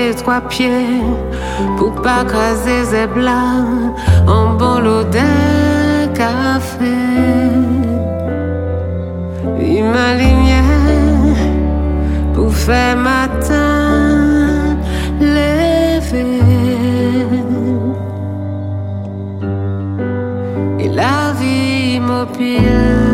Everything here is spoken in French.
marcher 3 pieds pour pas craser ses blancs en bon lot d'un café. Et ma lumière pour faire ma